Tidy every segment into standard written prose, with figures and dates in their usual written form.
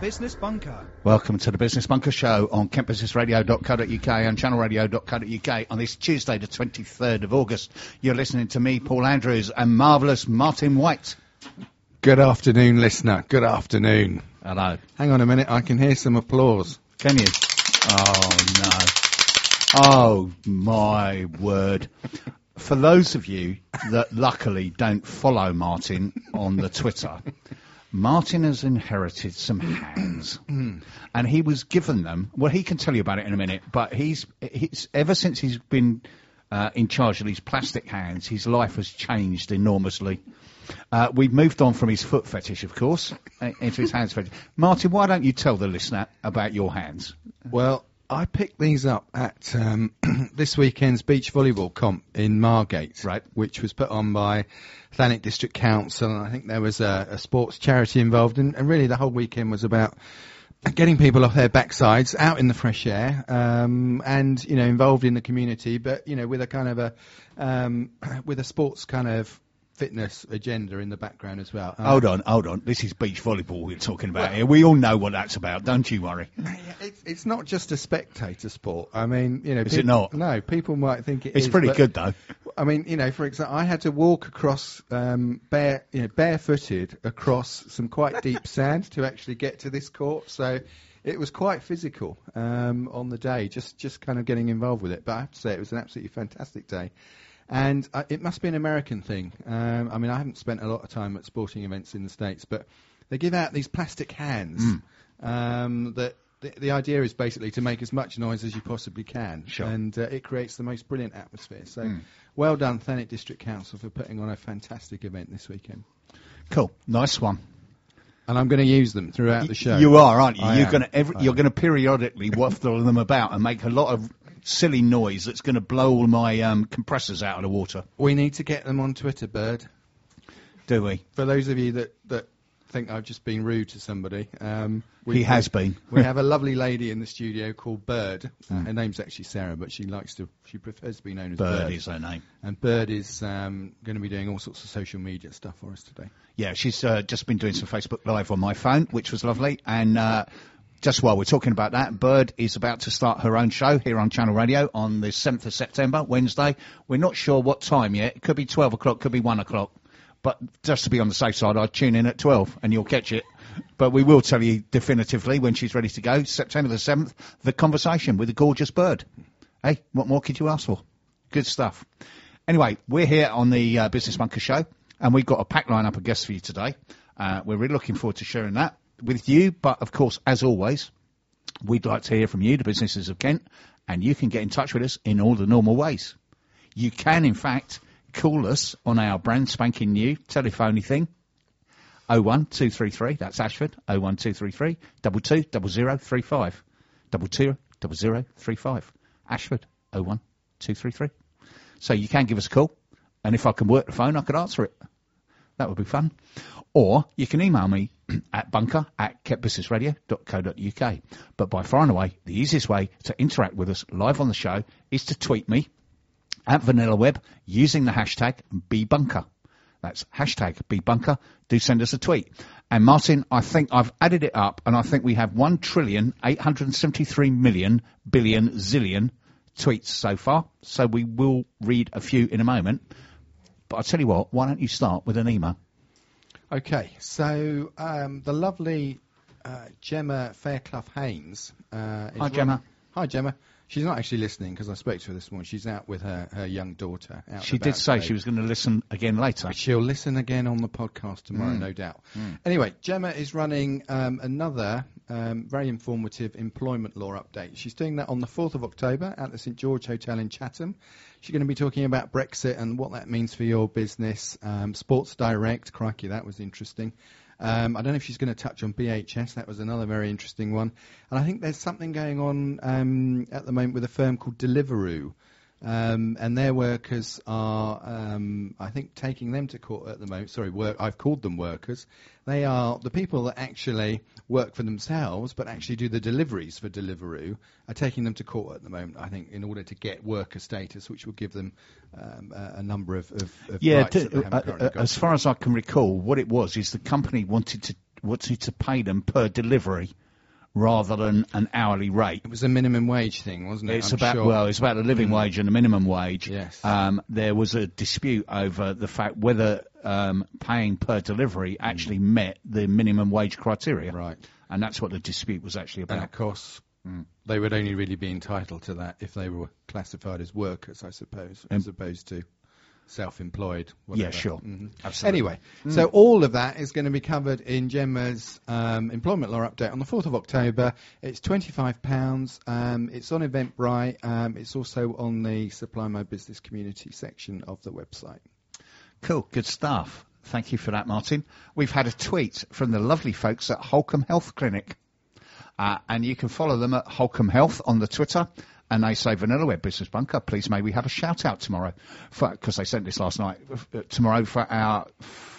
Business Bunker. Welcome to the Business Bunker Show on kentbusinessradio.co.uk and channelradio.co.uk on this Tuesday, the 23rd of August. You're listening to me, Paul Andrews, and marvellous Martin White. Good afternoon, listener. Good afternoon. Hello. Hang on a minute, I can hear some applause. Can you? Oh, no. Oh, my word. For those of you that luckily don't follow Martin on the Twitter, Martin has inherited some hands, and he was given them. Well, he can tell you about it in a minute, but he's ever since he's been in charge of these plastic hands, his life has changed enormously. We've moved on from his foot fetish, of course, into his hands fetish. Martin, why don't you tell the listener about your hands? Well, I picked these up at this weekend's beach volleyball comp in Margate, right, which was put on by Thanet District Council, and I think there was a sports charity involved, and really the whole weekend was about getting people off their backsides, out in the fresh air, and, you know, involved in the community, but, you know, with a kind of with a sports kind of fitness agenda in the background as well. Hold on. This is beach volleyball we're talking about here. We all know what that's about, don't you worry. It's not just a spectator sport. I mean, you know... Is it not? No, people might think it is. It's pretty good, though. I mean, you know, for example, I had to walk across, barefooted across some quite deep sand to actually get to this court, so... It was quite physical on the day, just kind of getting involved with it. But I have to say, it was an absolutely fantastic day. And it must be an American thing. I mean, I haven't spent a lot of time at sporting events in the States, but they give out these plastic hands. That the idea is basically to make as much noise as you possibly can. Sure. And it creates the most brilliant atmosphere. So well done, Thanet District Council, for putting on a fantastic event this weekend. Cool. Nice one. And I'm going to use them throughout the show. You are, aren't you? You're going to periodically waffle them about and make a lot of silly noise that's going to blow all my compressors out of the water. We need to get them on Twitter, Bird. Do we? For those of you that think I've just been rude to somebody, he has been. We have a lovely lady in the studio called Bird. Her name's actually Sarah, but she prefers to be known as Bird. Bird is her name. And Bird is going to be doing all sorts of social media stuff for us today. Yeah, she's just been doing some Facebook Live on my phone, which was lovely. And just while we're talking about that, Bird is about to start her own show here on Channel Radio on the 7th of September, Wednesday. We're not sure what time yet. It could be 12 o'clock, could be 1 o'clock. But just to be on the safe side, I'd tune in at 12 and you'll catch it. But we will tell you definitively when she's ready to go. September the 7th, The Conversation with the gorgeous Bird. Hey, what more could you ask for? Good stuff. Anyway, we're here on the Business Bunker Show, and we've got a packed line-up of guests for you today. We're really looking forward to sharing that with you. But, of course, as always, we'd like to hear from you, the businesses of Kent, and you can get in touch with us in all the normal ways. You can, in fact, call us on our brand spanking new telephony thing, 01233, that's Ashford, 01233 220035, 220035, Ashford, 01233. So you can give us a call, and if I can work the phone, I could answer it. That would be fun. Or you can email me at bunker@kentbusinessradio.co.uk. But by far and away, the easiest way to interact with us live on the show is to tweet me at VanillaWeb using the hashtag BBunker. That's hashtag BBunker. Do send us a tweet. And Martin, I think I've added it up, and I think we have 1,873,000,000,000,000,000,000,000 tweets so far. So we will read a few in a moment. But I'll tell you what, why don't you start with an email? Okay, so the lovely Gemma Fairclough-Haynes. Hi, Gemma. Hi, Gemma. She's not actually listening because I spoke to her this morning. She's out with her young daughter. She did say she was going to listen again later. But she'll listen again on the podcast tomorrow, no doubt. Anyway, Gemma is running another very informative employment law update. She's doing that on the 4th of October at the St George Hotel in Chatham. She's going to be talking about Brexit and what that means for your business. Sports Direct, crikey, that was interesting. I don't know if she's going to touch on BHS. That was another very interesting one. And I think there's something going on at the moment with a firm called Deliveroo. And their workers are, I think, taking them to court at the moment. Sorry, I've called them workers. They are the people that actually work for themselves, but actually do the deliveries for Deliveroo, are taking them to court at the moment, I think, in order to get worker status, which will give them a number of rights that they haven't currently got. As far as I can recall, what it was is the company wanted to to pay them per delivery rather than an hourly rate. It was a minimum wage thing, wasn't it? It's about the living wage and the minimum wage. Yes. There was a dispute over the fact whether paying per delivery actually met the minimum wage criteria. Right. And that's what the dispute was actually about. And of course, they would only really be entitled to that if they were classified as workers, I suppose, as opposed to self-employed. Whatever. Yeah, sure. Absolutely. Anyway, so all of that is going to be covered in Gemma's employment law update on the 4th of October. It's £25. It's on Eventbrite. It's also on the Supply My Business community section of the website. Cool, good stuff. Thank you for that, Martin. We've had a tweet from the lovely folks at Holcombe Health Clinic. And you can follow them at Holcombe Health on the Twitter. And they say, Vanilla Web Business Bunker, please may we have a shout-out tomorrow. Because they sent this last night. Tomorrow for our...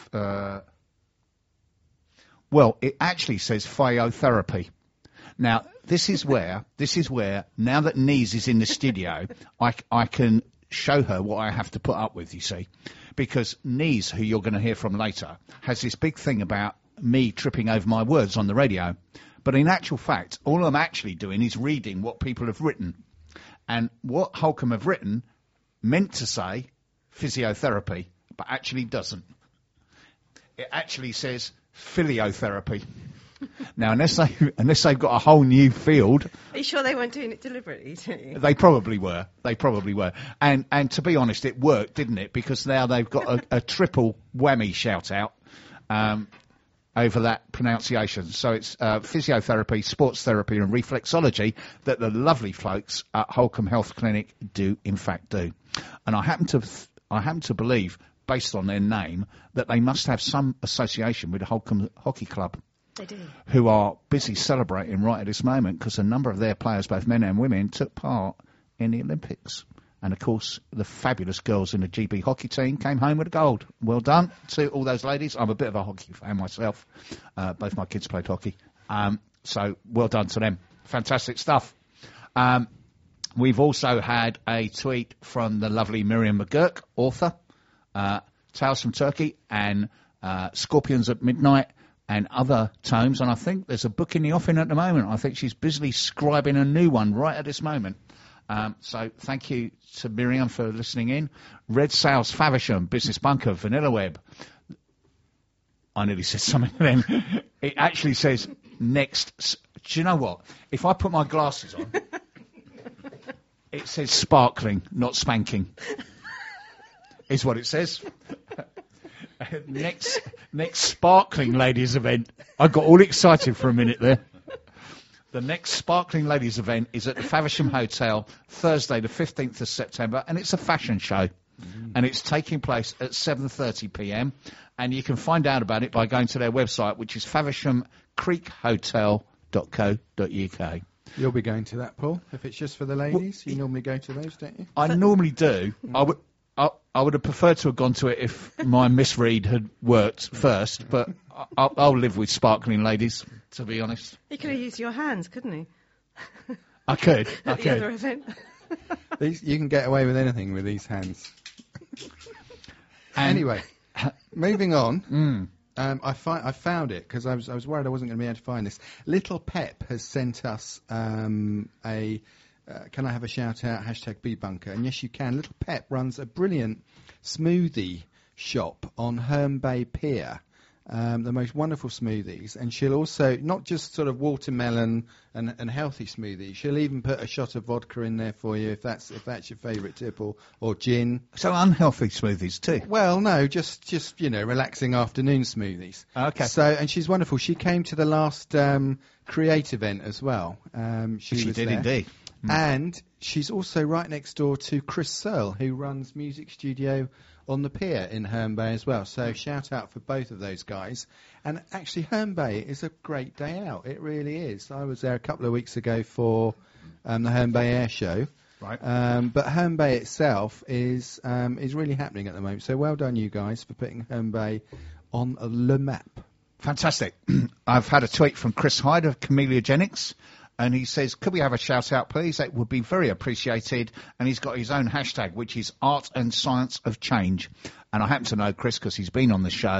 well, it actually says physiotherapy. Now, this is where, now that Nese is in the studio, I can show her what I have to put up with, you see. Because Nese, who you're going to hear from later, has this big thing about me tripping over my words on the radio. But in actual fact, all I'm actually doing is reading what people have written. And what Holcombe have written meant to say physiotherapy, but actually doesn't. It actually says philiotherapy. Now, unless they've got a whole new field... Are you sure they weren't doing it deliberately, They probably were. And to be honest, it worked, didn't it? Because now they've got a triple whammy shout-out over that pronunciation. So it's physiotherapy, sports therapy and reflexology that the lovely folks at Holcombe Health Clinic do, in fact, do. And I happen to believe, based on their name, that they must have some association with the Holcombe Hockey Club. They do. Who are busy celebrating right at this moment because a number of their players, both men and women, took part in the Olympics. And, of course, the fabulous girls in the GB hockey team came home with a gold. Well done to all those ladies. I'm a bit of a hockey fan myself. Both my kids played hockey. So well done to them. Fantastic stuff. We've also had a tweet from the lovely Miriam McGurk, author, Tales from Turkey and Scorpions at Midnight and other tomes. And I think there's a book in the offing at the moment. I think she's busily scribing a new one right at this moment. So thank you to Miriam for listening in. Red Sales, Faversham, Business Bunker, Vanilla Web. I nearly said something to them. It actually says next. Do you know what? If I put my glasses on, it says sparkling, not spanking. Is what it says. Next sparkling ladies event. I got all excited for a minute there. The next Sparkling Ladies event is at the Faversham Hotel, Thursday the 15th of September, and it's a fashion show. And it's taking place at 7:30 p.m. And you can find out about it by going to their website, which is favershamcreekhotel.co.uk. You'll be going to that, Paul, if it's just for the ladies. You normally go to those, don't you? I normally do. I would have preferred to have gone to it if my misread had worked first, but I'll live with Sparkling Ladies, to be honest. He could have used your hands, couldn't he? I could. At the other event. You can get away with anything with these hands. Anyway, moving on. I found it because I was worried I wasn't going to be able to find this. Little Pep has sent us a... can I have a shout out? #BeBunker. And yes, you can. Little Pep runs a brilliant smoothie shop on Herne Bay Pier. The most wonderful smoothies. And she'll also, not just sort of watermelon and healthy smoothies, she'll even put a shot of vodka in there for you if that's your favourite tip, or gin. So unhealthy smoothies too? Well, no, just relaxing afternoon smoothies. Okay. So, and she's wonderful. She came to the last Create event as well. She did there. Indeed. And she's also right next door to Chris Searle, who runs Music Studio on the pier in Herne Bay as well. So shout out for both of those guys. And actually, Herne Bay is a great day out. It really is. I was there a couple of weeks ago for the Herne Bay Air Show. Right. But Herne Bay itself is really happening at the moment. So well done, you guys, for putting Herne Bay on the map. Fantastic. I've had a tweet from Chris Hyde of Chameleogenics. And he says, could we have a shout-out, please? That would be very appreciated. And he's got his own hashtag, which is Art and Science of Change. And I happen to know Chris because he's been on the show.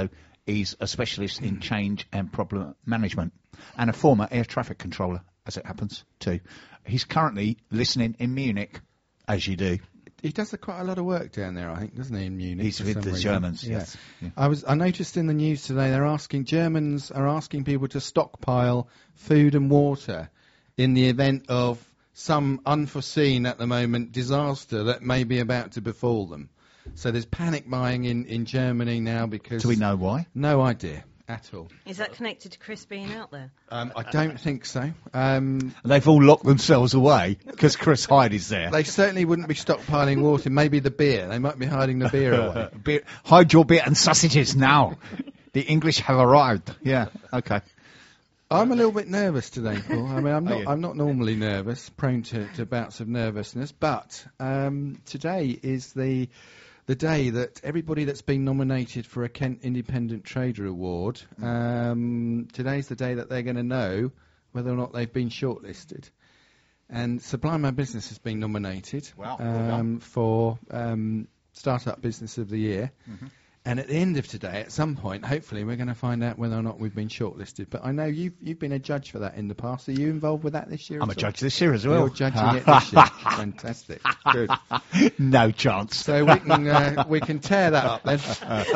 He's a specialist in change and problem management and a former air traffic controller, as it happens, too. He's currently listening in Munich, as you do. He does quite a lot of work down there, I think, doesn't he, in Munich? He's for with some the reason. Germans, Yeah. yes. Yeah. I noticed in the news today Germans are asking people to stockpile food and water in the event of some unforeseen, at the moment, disaster that may be about to befall them. So there's panic buying in Germany now because... Do we know why? No idea at all. Is that connected to Chris being out there? I don't think so. They've all locked themselves away because Chris Hyde is there. They certainly wouldn't be stockpiling water. Maybe the beer. They might be hiding the beer away. Hide your beer and sausages now. The English have arrived. Yeah, okay. I'm a little bit nervous today, Paul. I mean, Are you? I'm not normally nervous, prone to bouts of nervousness, but today is the day that everybody that's been nominated for a Kent Independent Trader Award, today's the day that they're going to know whether or not they've been shortlisted. And Supply My Business has been nominated Wow, well done. for Startup Business of the Year. Mm-hmm. And at the end of today, at some point, hopefully, we're going to find out whether or not we've been shortlisted. But I know you've been a judge for that in the past. Are you involved with that this year? I'm a at all? judge this year as well. You're judging it this year. Fantastic. Good. No chance. So we can tear that up then.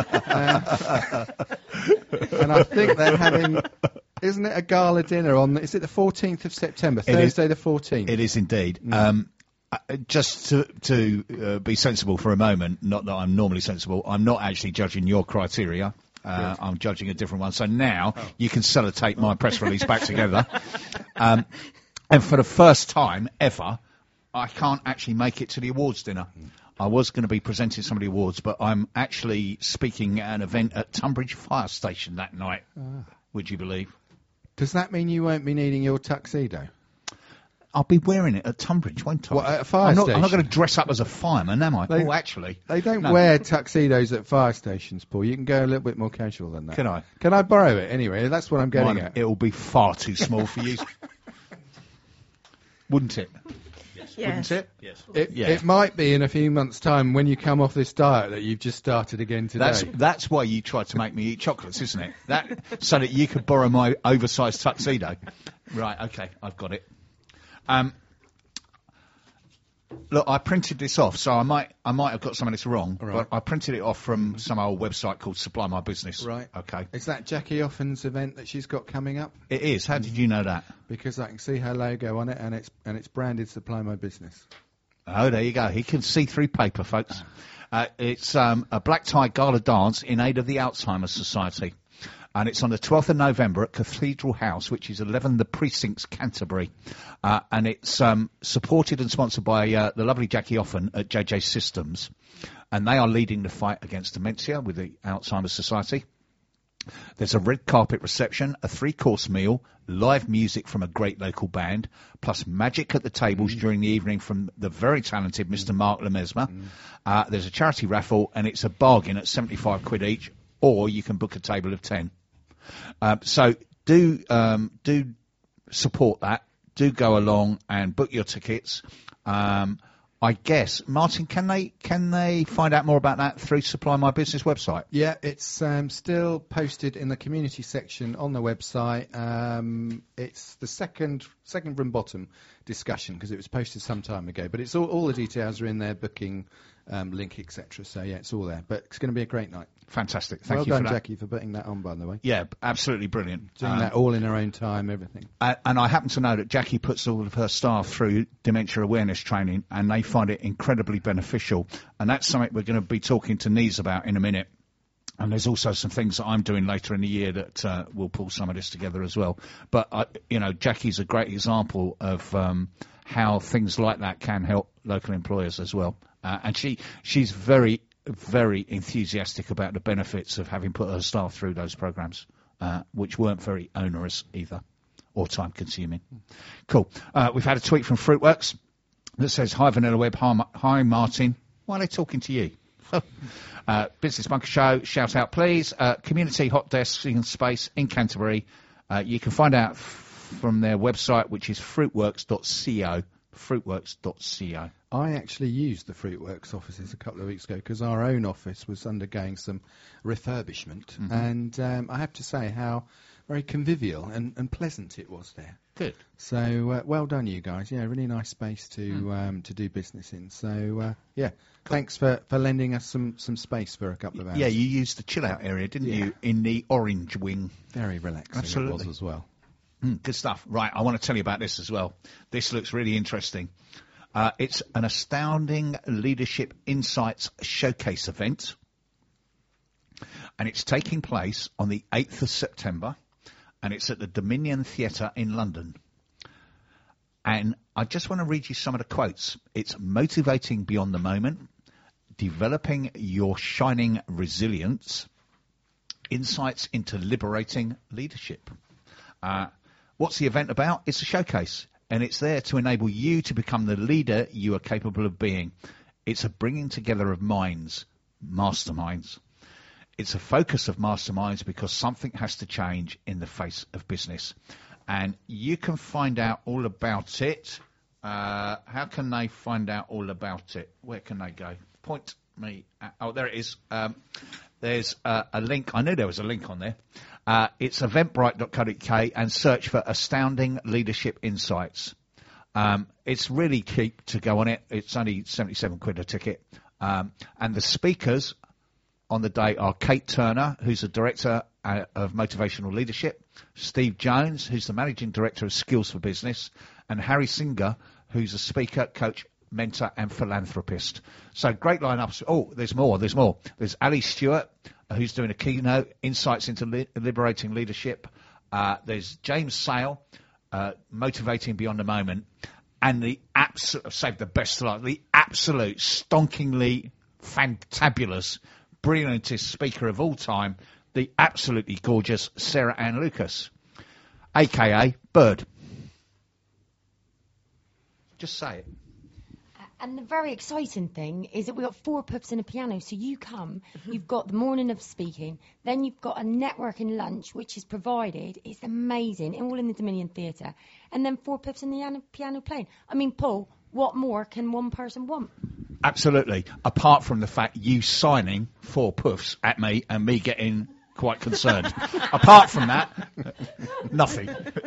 And I think they're having, isn't it a gala dinner on? Is it the 14th of September? It is. Thursday the 14th. It is indeed. Just to be sensible for a moment, not that I'm normally sensible, I'm not actually judging your criteria. I'm judging a different one. So now you can sellotape my press release back together. And for the first time ever, I can't actually make it to the awards dinner. I was going to be presenting some of the awards, but I'm actually speaking at an event at Tunbridge Fire Station that night. Would you believe? Does that mean you won't be needing your tuxedo? I'll be wearing it at Tunbridge, won't I? What, at a fire I'm not station? going to dress up as a fireman, am I? They- Actually. They don't No. wear tuxedos at fire stations, Paul. You can go a little bit more casual than that. Can I? Can I borrow it anyway? That's what I'm getting Mine, at. It'll be far too small for you. Wouldn't it? Yes. Wouldn't it? Yeah. It might be in a few months' time when you come off this diet that you've just started again today. That's why you tried to make me eat chocolates, isn't it? So that you could borrow my oversized tuxedo. Right, okay, I've got it. Look, I printed this off, so I might have got some of this wrong, Right. but I printed it off from some old website called Supply My Business. Right. Okay. Is that Jackie Offen's event that she's got coming up? It is. How did you know that? Because I can see her logo on it, and it's branded Supply My Business. Oh, there you go. He can see through paper, folks. It's a black tie gala dance in aid of the Alzheimer's Society. And it's on the 12th of November at Cathedral House, which is 11 The Precincts, Canterbury. And it's supported and sponsored by the lovely Jackie Offen at JJ Systems. And they are leading the fight against dementia with the Alzheimer's Society. There's a red carpet reception, a 3-course meal, live music from a great local band, plus magic at the tables during the evening from the very talented Mr. Mark Lemesmer. There's a charity raffle, and it's a bargain at 75 quid each, or you can book a table of 10. So do support that. Do go along and book your tickets. I guess, Martin, can they find out more about that through Supply My Business website? Yeah, it's still posted in the community section on the website. It's the second from bottom discussion because it was posted some time ago. But it's all the details are in there, booking link, etc. So yeah, it's all there. But it's going to be a great night. Fantastic. Thank Well you done, for that. Jackie, for putting that on, by the way. Yeah, absolutely brilliant. Doing that all in her own time, everything. And I happen to know that Jackie puts all of her staff through dementia awareness training, and they find it incredibly beneficial. And that's something we're going to be talking to Nese about in a minute. And there's also some things that I'm doing later in the year that will pull some of this together as well. But, Jackie's a great example of how things like that can help local employers as well. And she's very, very enthusiastic about the benefits of having put her staff through those programs, which weren't very onerous either, or time-consuming. Cool. We've had a tweet from Fruitworks that says, "Hi, Vanilla Web. Hi, Martin. Why are they talking to you?" Business Bunker Show, shout out, please. Community hot desk in space in Canterbury. You can find out from their website, which is fruitworks.co. Fruitworks.co. I actually used the Fruitworks offices a couple of weeks ago because our own office was undergoing some refurbishment, and I have to say how very convivial and pleasant it was there. Good. So well done, you guys. Yeah, really nice space to do business in. So thanks for lending us some space for a couple of hours. Yeah, you used the chill out area, didn't you, in the orange wing? Very relaxing. Absolutely. It was as well. Good stuff. Right, I want to tell you about this as well. This looks really interesting. It's an Astounding Leadership Insights Showcase event, and it's taking place on the 8th of September, and it's at the Dominion Theatre in London. And I just want to read you some of the quotes. It's motivating beyond the moment, developing your shining resilience, insights into liberating leadership. What's the event about? It's a showcase, and it's there to enable you to become the leader you are capable of being. It's a bringing together of minds, masterminds. It's a focus of masterminds because something has to change in the face of business. And you can find out all about it. How can they find out all about it? Where can they go? Point me at, oh, there it is. There's a link. I knew there was a link on there. It's eventbrite.co.uk and search for Astounding Leadership Insights. It's really cheap to go on it. It's only 77 quid a ticket. And the speakers on the day are Kate Turner, who's the Director of Motivational Leadership, Steve Jones, who's the Managing Director of Skills for Business, and Harry Singer, who's a speaker, coach, mentor and philanthropist. So great lineups. Oh, there's more. There's Ali Stewart, who's doing a keynote, Insights into Liberating Leadership. There's James Sale, Motivating Beyond the Moment. And the absolute, save the best for last, the absolute stonkingly fantabulous, brilliantest speaker of all time, the absolutely gorgeous Sarah Ann Lucas, a.k.a. Bird. Just say it. And the very exciting thing is that we've got 4 pubs and a piano. So you come, you've got the morning of speaking, then you've got a networking lunch, which is provided. It's amazing, all in the Dominion Theatre. And then 4 pubs and the piano playing. I mean, Paul, what more can one person want? Absolutely. Apart from the fact you signing 4 puffs at me and me getting quite concerned. Apart from that, nothing.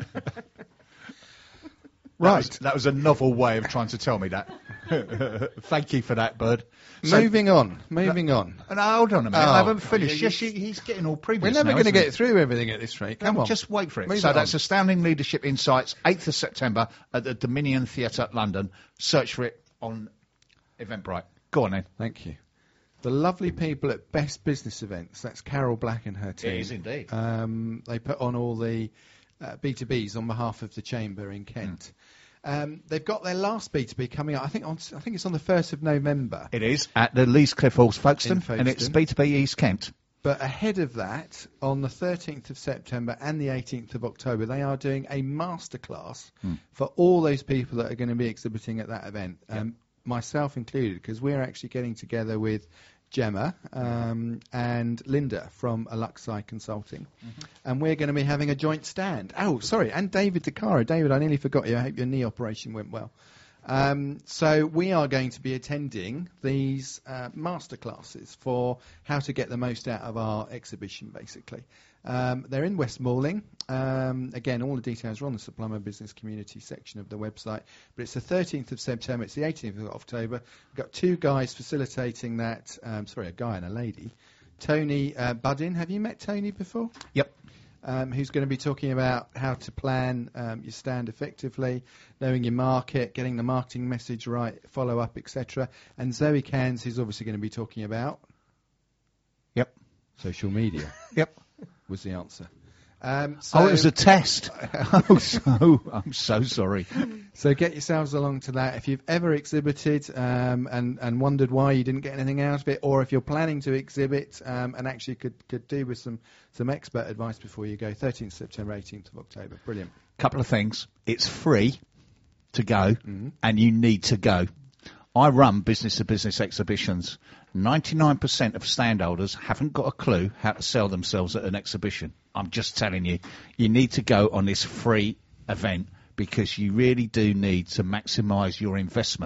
Right. That was a novel way of trying to tell me that. Thank you for that, Bird. So, moving on. No, hold on a minute. I haven't finished. Yeah, He's getting all previous. We're never going to get through everything at this rate. Come on. Just wait for it. Move so it that's on. Astounding Leadership Insights, 8th of September at the Dominion Theatre, London. Search for it on Eventbrite. Go on then. Thank you. The lovely people at Best Business Events, that's Carol Black and her team. It is indeed. They put on all the B2Bs on behalf of the Chamber in Kent. They've got their last B2B coming up. I think it's on the 1st of November. It is at the Lees Cliff Halls, Folkestone, and it's B2B East Kent. But ahead of that, on the 13th of September and the 18th of October, they are doing a masterclass for all those people that are going to be exhibiting at that event, myself included, because we're actually getting together with Gemma and Linda from Aluxi Consulting. And we're going to be having a joint stand. Oh, sorry, and David DeCaro. David, I nearly forgot you. I hope your knee operation went well. So we are going to be attending these masterclasses for how to get the most out of our exhibition, basically. They're in West Malling. Again, all the details are on the Supply My Business Community section of the website. But it's the 13th of September. It's the 18th of October. We've got 2 guys facilitating that. A guy and a lady. Tony Buddin. Have you met Tony before? Yep. Who's going to be talking about how to plan your stand effectively, knowing your market, getting the marketing message right, follow up, etc. And Zoe Cairns, who's obviously going to be talking about social media. Was the answer. It was a test. I'm so sorry. So get yourselves along to that. If you've ever exhibited and wondered why you didn't get anything out of it, or if you're planning to exhibit and actually could do with some expert advice before you go, 13th September, 18th of October. Brilliant. Couple of things. It's free to go, and you need to go. I run business-to-business exhibitions. 99% of standholders haven't got a clue how to sell themselves at an exhibition. I'm just telling you, you need to go on this free event because you really do need to maximise your investment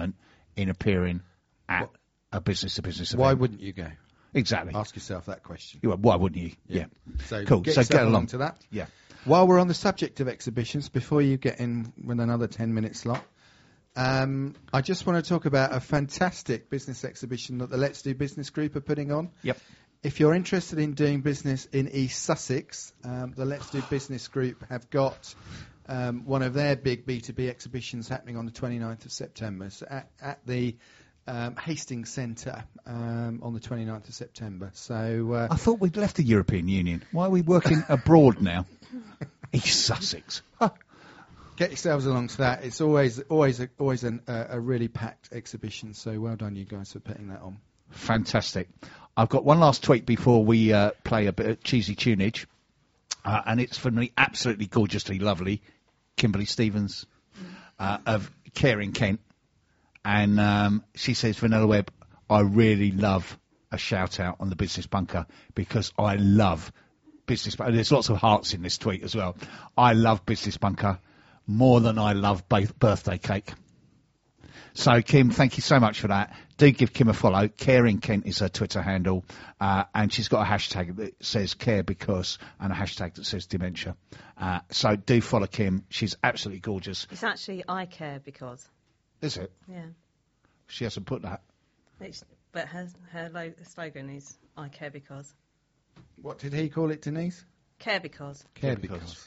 in appearing at a business-to-business event. Why wouldn't you go? Exactly. Ask yourself that question. Why wouldn't you? Yeah. So Cool. Get So yourself get along to that. Yeah. While we're on the subject of exhibitions, before you get in with another 10-minute slot, I just want to talk about a fantastic business exhibition that the Let's Do Business Group are putting on. Yep. If you're interested in doing business in East Sussex, the Let's Do Business Group have got one of their big B2B exhibitions happening on the 29th of September. So at the Hastings Centre on the 29th of September. So I thought we'd left the European Union. Why are we working abroad now? East Sussex. get yourselves along to that. It's always a really packed exhibition. So well done, you guys, for putting that on. Fantastic. I've got one last tweet before we play a bit of cheesy tunage, and it's from the absolutely gorgeously lovely Kimberly Stevens of Caring Kent. And she says, Vanilla Web, I really love a shout-out on the Business Bunker because I love Business Bunker. There's lots of hearts in this tweet as well. I love Business Bunker more than I love birthday cake. So, Kim, thank you so much for that. Do give Kim a follow. Caring Kent is her Twitter handle, and she's got a hashtag that says care because and a hashtag that says dementia. So do follow Kim. She's absolutely gorgeous. It's actually I care because. Is it? Yeah. She hasn't put that. But her slogan is I care because. What did he call it, Denise? Care because. Care because.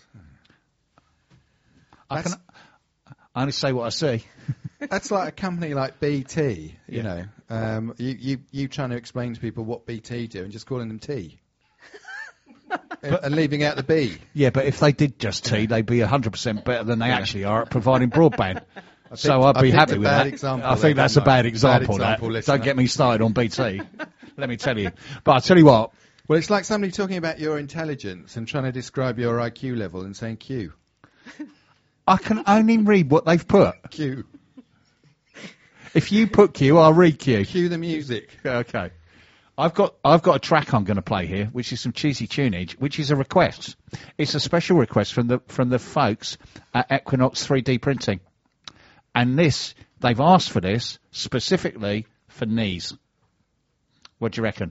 I only say what I see. That's like a company like BT, you know. You trying to explain to people what BT do and just calling them T. and leaving out the B. Yeah, but if they did just T, they'd be 100% better than they actually are at providing broadband. So I'd be happy with that. I think that's a bad example. Don't get me started on BT. Let me tell you. But I'll tell you what. Well, it's like somebody talking about your intelligence and trying to describe your IQ level and saying Q. I can only read what they've put. Q. If you put Q, I'll read Q. Cue the music. Okay. I've got a track I'm going to play here, which is some cheesy tunage, which is a request. It's a special request from the folks at Equinox 3D Printing. And they've asked for this specifically for knees. What do you reckon?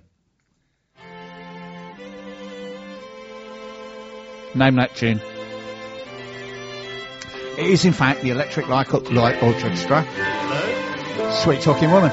Name that tune. It is, in fact, the Electric Light Orchestra. Sweet Talking Woman.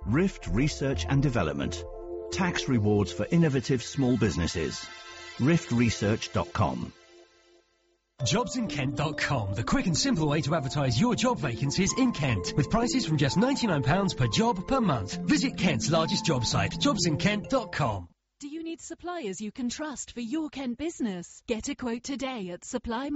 Rift Research and Development. Tax rewards for innovative small businesses. riftresearch.com. Jobsinkent.com, the quick and simple way to advertise your job vacancies in Kent, with prices from just £99 per job per month. Visit Kent's largest job site, jobsinkent.com. Do you need suppliers you can trust for your Kent business? Get a quote today at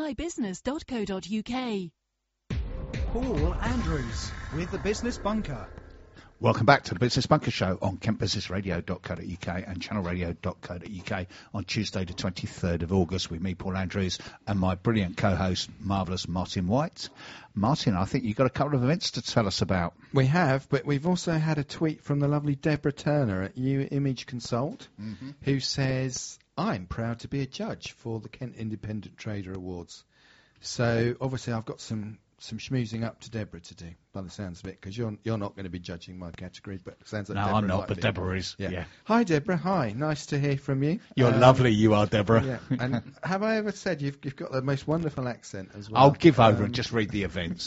supply-my-business.co.uk. Paul Andrews with the Business Bunker. Welcome back to the Business Bunker Show on kentbusinessradio.co.uk and channelradio.co.uk on Tuesday the 23rd of August with me, Paul Andrews, and my brilliant co-host, marvellous Martin White. Martin, I think you've got a couple of events to tell us about. We have, but we've also had a tweet from the lovely Deborah Turner at You Image Consult, who says, I'm proud to be a judge for the Kent Independent Trader Awards. So, obviously, I've got some schmoozing up to Deborah to do, by the sounds of it, because you're not going to be judging my category, but it sounds like No, Deborah I'm not, might but be. Deborah is. Yeah. Hi, Deborah. Hi. Nice to hear from you. You're lovely, you are, Deborah. Yeah. And have I ever said you've got the most wonderful accent as well? I'll give over and just read the events.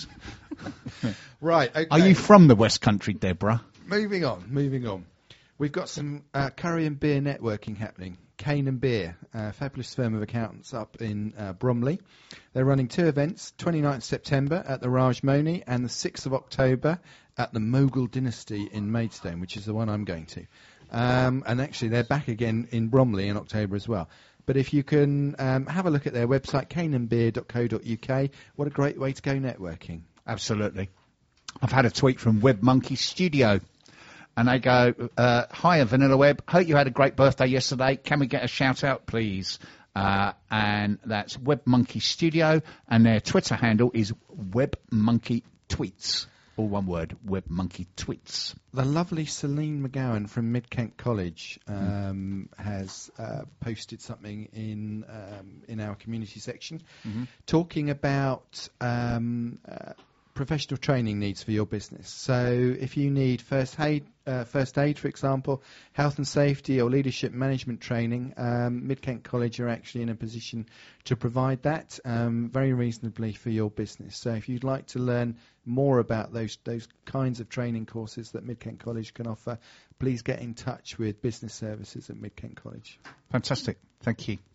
Right. Okay. Are you from the West Country, Deborah? Moving on. We've got some curry and beer networking happening. Cane and Beer, a fabulous firm of accountants up in Bromley. They're running two events, 29th September at the Rajmoni and the 6th of October at the Mogul Dynasty in Maidstone, which is the one I'm going to. And actually, they're back again in Bromley in October as well. But if you can have a look at their website, caneandbeer.co.uk, what a great way to go networking. Absolutely. I've had a tweet from WebMonkey Studio. And they go, hiya, Vanilla Web. Hope you had a great birthday yesterday. Can we get a shout-out, please? And that's WebMonkey Studio. And their Twitter handle is WebMonkey Tweets. All one word, WebMonkey Tweets. The lovely Celine McGowan from Mid-Kent College has posted something in our community section talking about professional training needs for your business. So if you need first aid, for example, health and safety or leadership management training, Mid-Kent College are actually in a position to provide that very reasonably for your business. So if you'd like to learn more about those kinds of training courses that Mid-Kent College can offer, please get in touch with business services at Mid-Kent College. Fantastic. Thank you.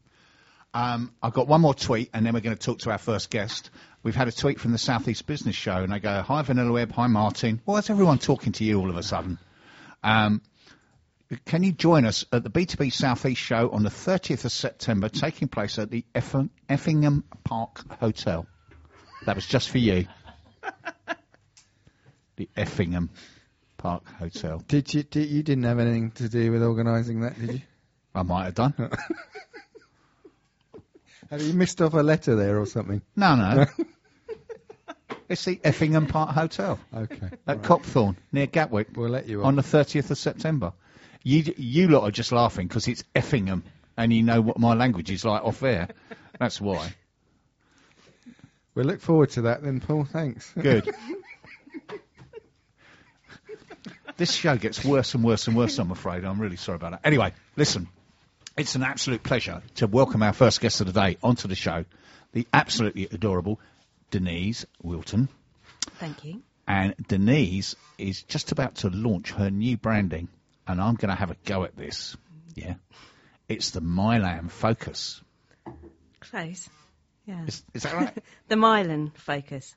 I've got one more tweet, and then we're going to talk to our first guest. We've had a tweet from the South East Business Show, and they go, hi, Vanilla Web, hi, Martin. Well, that's everyone talking to you all of a sudden. Can you join us at the B2B South East Show on the 30th of September, taking place at the Effingham Park Hotel? That was just for you. The Effingham Park Hotel. You didn't have anything to do with organising that, did you? I might have done. Have you missed off a letter there or something? No. It's the Effingham Park Hotel. Okay. At Copthorne, near Gatwick. We'll let you on the 30th of September. You lot are just laughing because it's Effingham, and you know what my language is like off air. That's why. We'll look forward to that then, Paul. Thanks. Good. This show gets worse and worse and worse, I'm afraid. I'm really sorry about that. Anyway, listen. It's an absolute pleasure to welcome our first guest of the day onto the show, the absolutely adorable Denise Wilton. Thank you. And Denise is just about to launch her new branding, and I'm going to have a go at this. Yeah. It's the Milan Focus. Close. Yeah. Is that right? The Milan Focus.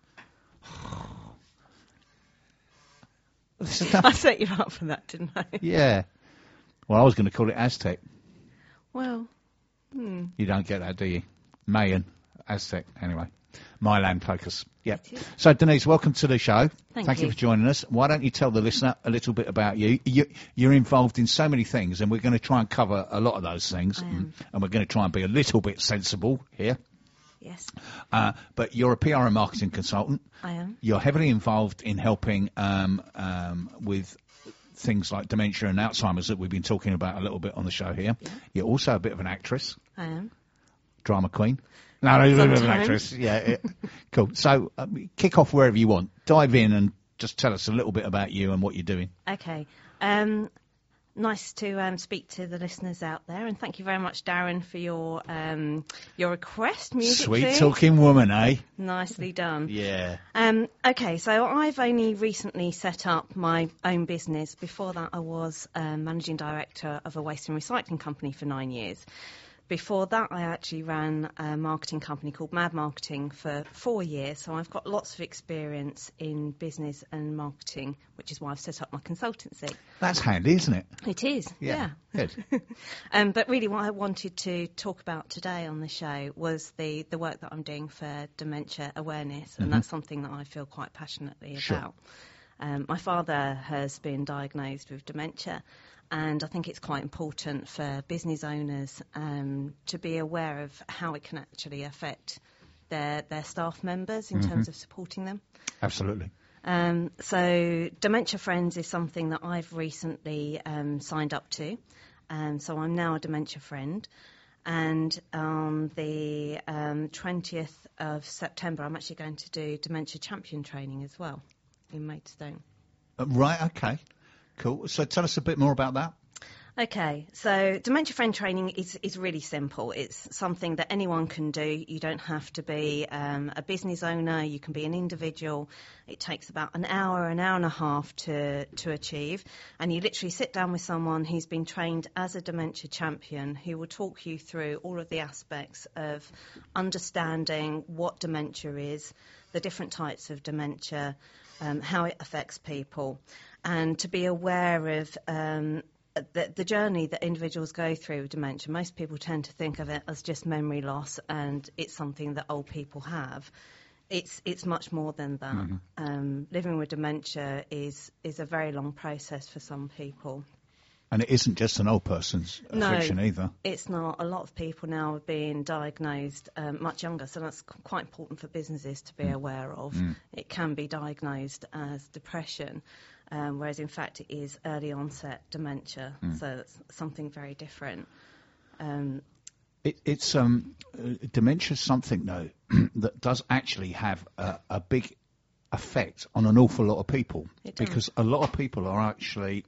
I set you up for that, didn't I? Yeah. Well, I was going to call it Aztec. Well, You don't get that, do you? Mayan, Aztec, anyway. Milan Focus. Yeah. It is. So, Denise, welcome to the show. Thank you you for joining us. Why don't you tell the listener a little bit about you? You're involved in so many things, and we're going to try and cover a lot of those things. I am. And we're going to try and be a little bit sensible here. Yes, But you're a PR and marketing consultant. I am. You're heavily involved in helping with things like dementia and Alzheimer's that we've been talking about a little bit on the show here. Yeah. You're also a bit of an actress, I am. drama queen. No, you're a bit of an Sometimes. actress. Yeah. Cool. So kick off wherever you want. Dive in and just tell us a little bit about you and what you're doing. Okay. Nice to speak to the listeners out there, and thank you very much, Darren, for your request. Music Sweet thing. talking woman, eh? Nicely done. Yeah. Okay, so I've only recently set up my own business. Before that, I was managing director of a waste and recycling company for 9 years. Before that, I actually ran a marketing company called Mad Marketing for 4 years. So I've got lots of experience in business and marketing, which is why I've set up my consultancy. That's handy, isn't it? It is, yeah. Good. But really what I wanted to talk about today on the show was the work that I'm doing for dementia awareness, and that's something that I feel quite passionately about. My father has been diagnosed with dementia, and I think it's quite important for business owners to be aware of how it can actually affect their staff members in terms of supporting them. Absolutely. So Dementia Friends is something that I've recently signed up to. So I'm now a Dementia Friend. And on the 20th of September, I'm actually going to do Dementia Champion training as well in Maidstone. Right, okay. Cool. So tell us a bit more about that. Okay, so Dementia Friend training is really simple. It's something that anyone can do. You don't have to be a business owner. You can be an individual. It takes about an hour and a half to achieve. And you literally sit down with someone who's been trained as a dementia champion who will talk you through all of the aspects of understanding what dementia is, the different types of dementia, how it affects people, and to be aware of the journey that individuals go through with dementia. Most people tend to think of it as just memory loss, and it's something that old people have. It's much more than that. Living with dementia is a very long process for some people. And it isn't just an old person's affliction either. It's not. A lot of people now are being diagnosed much younger, so that's quite important for businesses to be aware of. It can be diagnosed as depression, whereas in fact it is early onset dementia, so it's something very different. It's dementia is something though that does actually have a big effect on an awful lot of people, because a lot of people are actually,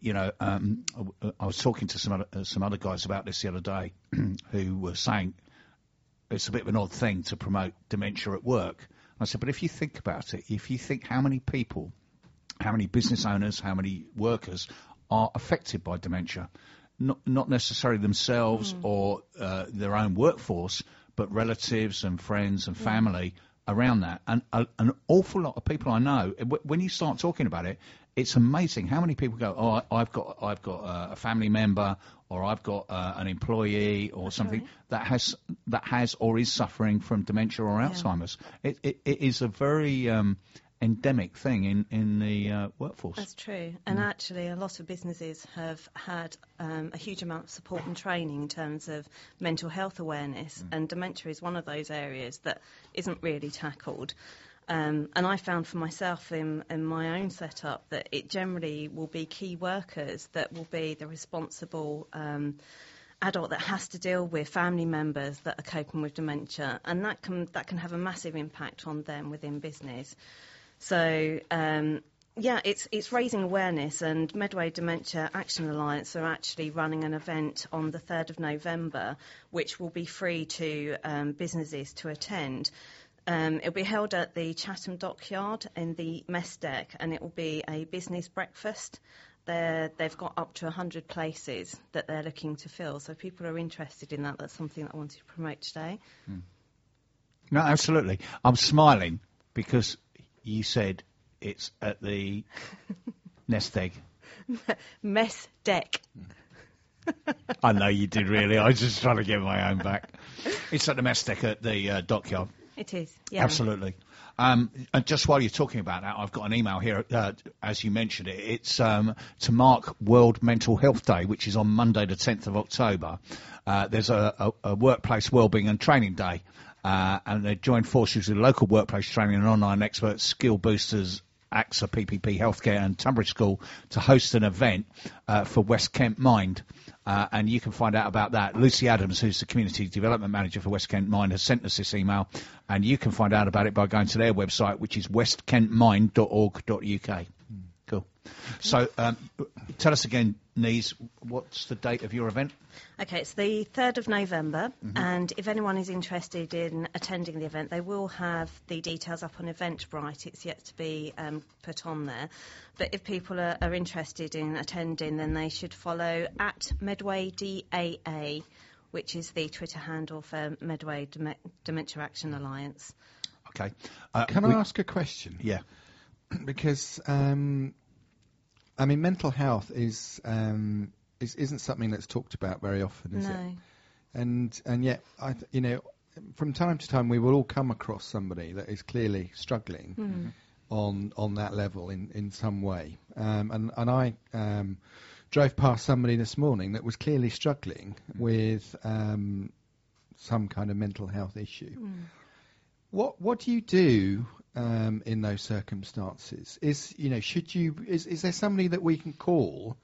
I was talking to some other guys about this the other day who were saying it's a bit of an odd thing to promote dementia at work. I said, but if you think about it, if you think how many people, how many business owners, how many workers are affected by dementia, not necessarily themselves or their own workforce, but relatives and friends and family around that. And an awful lot of people I know, when you start talking about it, it's amazing how many people go, oh, I've got a family member, or I've got an employee or something that has or is suffering from dementia or Alzheimer's. It is a very endemic thing in the workforce. That's true. And actually a lot of businesses have had a huge amount of support and training in terms of mental health awareness, and dementia is one of those areas that isn't really tackled. And I found for myself in my own setup that it generally will be key workers that will be the responsible adult that has to deal with family members that are coping with dementia, and that can have a massive impact on them within business. So, it's raising awareness, and Medway Dementia Action Alliance are actually running an event on the 3rd of November, which will be free to businesses to attend. It'll be held at the Chatham Dockyard in the mess deck, and it will be a business breakfast. They've got up to 100 places that they're looking to fill, so if people are interested in that, that's something that I wanted to promote today. No, absolutely. I'm smiling because you said it's at the nest egg. Mess deck. I know you did, really. I was just trying to get my own back. It's at the mess deck at the dockyard. It is, yeah. Absolutely. And just while you're talking about that, I've got an email here, as you mentioned it. It's to mark World Mental Health Day, which is on Monday the 10th of October. There's a workplace wellbeing and training day. And they joined forces with local workplace training and online experts, skill boosters, AXA, PPP Healthcare and Tunbridge School to host an event for West Kent Mind. And you can find out about that. Lucy Adams, who's the Community Development Manager for West Kent Mind, has sent us this email. And you can find out about it by going to their website, which is westkentmind.org.uk. Cool. So tell us again, Nese, what's the date of your event? Okay, it's the 3rd of November, and if anyone is interested in attending the event, they will have the details up on Eventbrite. It's yet to be put on there. But if people are interested in attending, then they should follow at Medway DAA, which is the Twitter handle for Medway Dementia Action Alliance. Okay. Can I ask a question? Yeah. Because, I mean, mental health isn't something that's talked about very often, is it? And yet, from time to time, we will all come across somebody that is clearly struggling on that level in some way. And I drove past somebody this morning that was clearly struggling with some kind of mental health issue. What do you do in those circumstances? Is there somebody that we can call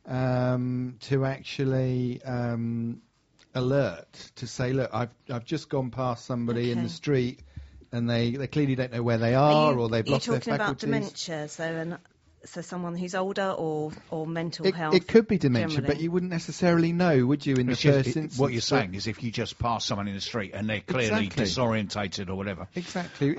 to actually alert, to say, look, I've just gone past somebody in the street and they clearly don't know where they are, or they've lost their faculties? Are you talking about dementia, so someone who's older or mental health? It could be dementia, generally. but you wouldn't necessarily know, would you, in the first instance? What you're saying is if you just pass someone in the street and they're clearly disorientated or whatever. Exactly.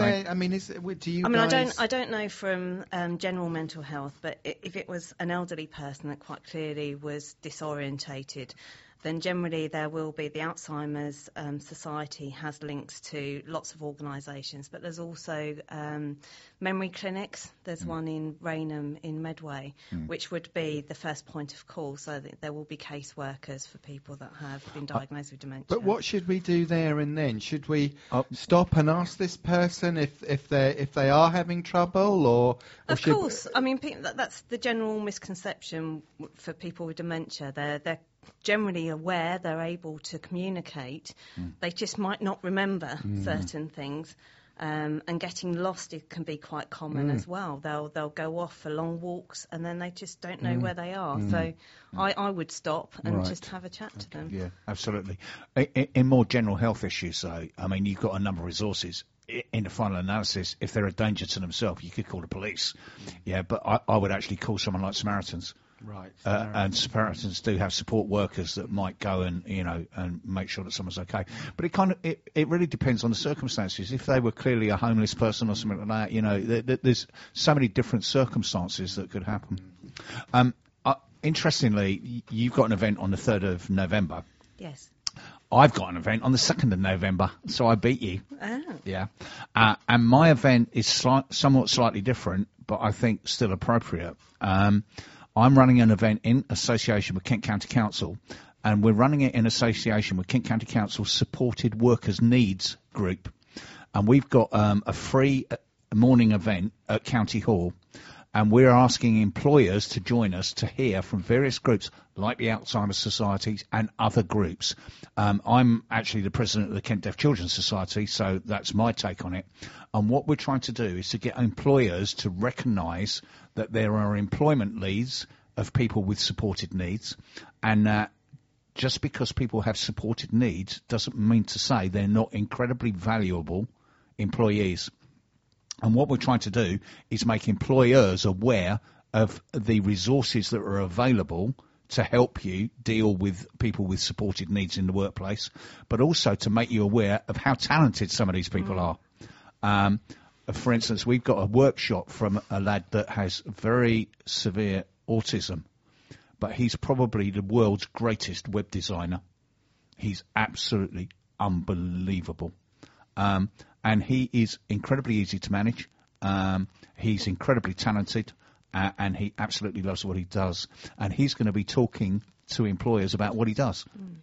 Do you guys... I don't know from general mental health, but if it was an elderly person that quite clearly was disorientated, then generally there will be the Alzheimer's Society has links to lots of organisations, but there's also memory clinics. There's one in Rainham in Medway, which would be the first point of call, so that there will be caseworkers for people that have been diagnosed with dementia. But what should we do there and then? Should we stop and ask this person if they are having trouble, or of course. I mean, that's the general misconception for people with dementia. They're generally aware, they're able to communicate. They just might not remember certain things. And getting lost, it can be quite common as well. They'll go off for long walks and then they just don't know where they are. So I would stop and just have a chat to them. Yeah, absolutely. In more general health issues, though, I mean, you've got a number of resources. In the final analysis, if they're a danger to themselves, you could call the police. Yeah, but I would actually call someone like Samaritans. Right. And Samaritans do have support workers that might go and make sure that someone's okay. But it really depends on the circumstances. If they were clearly a homeless person or something like that, there's so many different circumstances that could happen. Interestingly, you've got an event on the 3rd of November. Yes. I've got an event on the 2nd of November, so I beat you. Oh. Yeah. And my event is somewhat slightly different, but I think still appropriate. I'm running an event in association with Kent County Council, and we're running it in association with Kent County Council's Supported Workers Needs group. And we've got a free morning event at County Hall, and we're asking employers to join us to hear from various groups like the Alzheimer's Society and other groups. I'm actually the president of the Kent Deaf Children's Society, so that's my take on it. And what we're trying to do is to get employers to recognise that there are employment needs of people with supported needs, and that just because people have supported needs doesn't mean to say they're not incredibly valuable employees. And what we're trying to do is make employers aware of the resources that are available to help you deal with people with supported needs in the workplace, but also to make you aware of how talented some of these people are. For instance, we've got a workshop from a lad that has very severe autism, but he's probably the world's greatest web designer. He's absolutely unbelievable. And he is incredibly easy to manage. He's incredibly talented, and he absolutely loves what he does. And he's going to be talking to employers about what he does.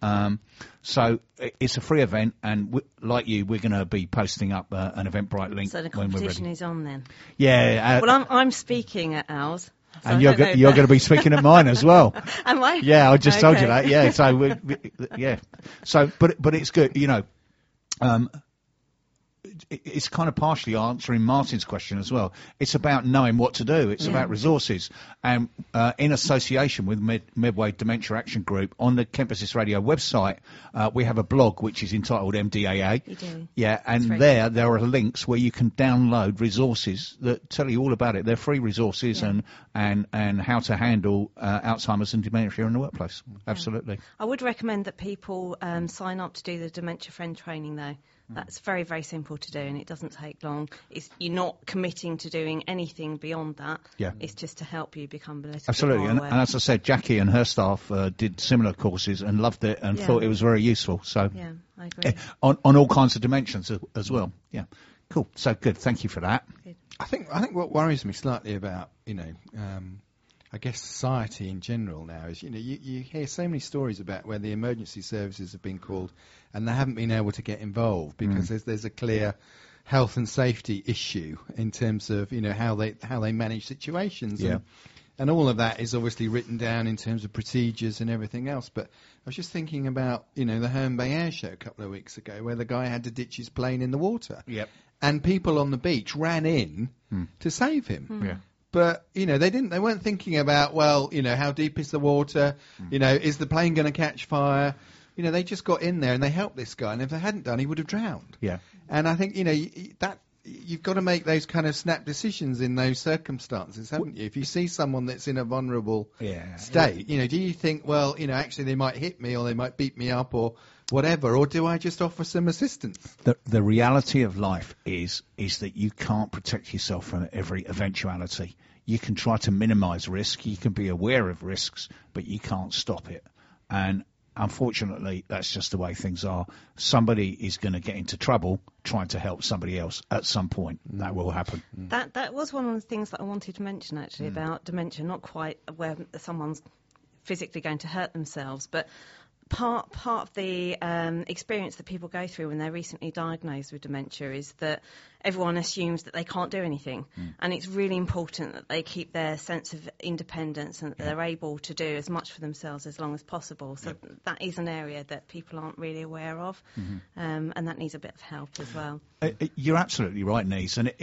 So it's a free event, and like you, we're going to be posting up an Eventbrite link. So the when we're competition ready. is on then? Yeah. Well, I'm speaking at ours. So and you're going to be speaking at mine as well. Am I? Yeah, I just told you that. Yeah, so yeah. So, but it's good. it's kind of partially answering Martin's question as well. It's about knowing what to do. It's about resources. And in association with Medway Dementia Action Group, on the Kent Business Radio website, we have a blog which is entitled MDAA. You do. Yeah, and there are links where you can download resources that tell you all about it. They're free resources and how to handle Alzheimer's and dementia in the workplace. Absolutely. I would recommend that people sign up to do the Dementia Friend training, though. That's very, very simple to do, and it doesn't take long. You're not committing to doing anything beyond that. Yeah. It's just to help you become a little Absolutely. bit more aware. And as I said, Jackie and her staff did similar courses and loved it and thought it was very useful. So yeah, I agree. On all kinds of dimensions as well. Yeah. Cool. So good. Thank you for that. Good. I think what worries me slightly about, I guess society in general now is, you hear so many stories about where the emergency services have been called and they haven't been able to get involved because there's a clear health and safety issue in terms of, how they manage situations. Yeah. And all of that is obviously written down in terms of procedures and everything else. But I was just thinking about, the Herne Bay Air Show a couple of weeks ago where the guy had to ditch his plane in the water. Yep. And people on the beach ran in to save him. Yeah. But, they weren't thinking about, how deep is the water? Is the plane going to catch fire? They just got in there and they helped this guy. And if they hadn't done, he would have drowned. Yeah. And I think, that you've got to make those kind of snap decisions in those circumstances, haven't you? If you see someone that's in a vulnerable state, do you think, actually they might hit me or they might beat me up or whatever, or do I just offer some assistance? The reality of life is that you can't protect yourself from every eventuality. You can try to minimise risk, you can be aware of risks, but you can't stop it. And unfortunately, that's just the way things are. Somebody is going to get into trouble trying to help somebody else at some point. That will happen. That was one of the things that I wanted to mention, actually, about dementia, not quite where someone's physically going to hurt themselves, but part of the experience that people go through when they're recently diagnosed with dementia is that everyone assumes that they can't do anything. And it's really important that they keep their sense of independence and that they're able to do as much for themselves as long as possible. So that is an area that people aren't really aware of, and that needs a bit of help as well. You're absolutely right, Nise, and